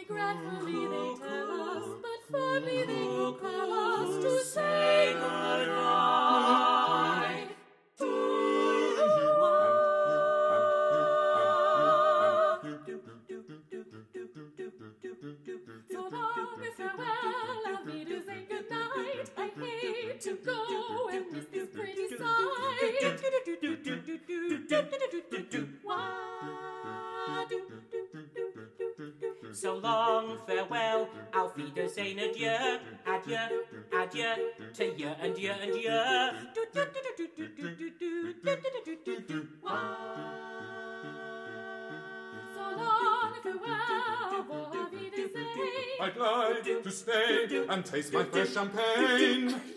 Regretfully they tell us, but firmly they compel us to say goodbye. So long and farewell, auf Wiedersehen, good night. I hate to go and miss this pretty sight. So long, farewell, auf Wiedersehen, adieu, adieu, adieu, to you and you and you. So long and farewell, auf Wiedersehen. I'd like to stay and taste my first champagne.